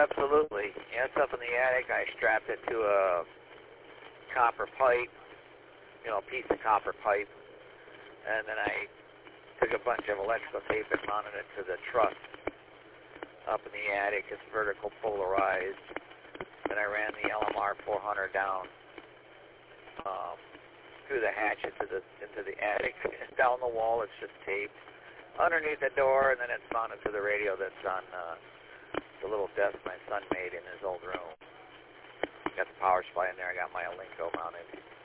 absolutely. Yeah, it's up in the attic. I strapped it to a copper pipe, a piece of copper pipe, and then I took a bunch of electrical tape and mounted it to the truss up in the attic. It's vertical polarized. Then I ran the LMR 400 down through the hatch into the attic. Down the wall, it's just taped underneath the door, and then it's mounted to the radio that's on the little desk my son made in his old room. Got the power supply in there. I got my Alinco mounted.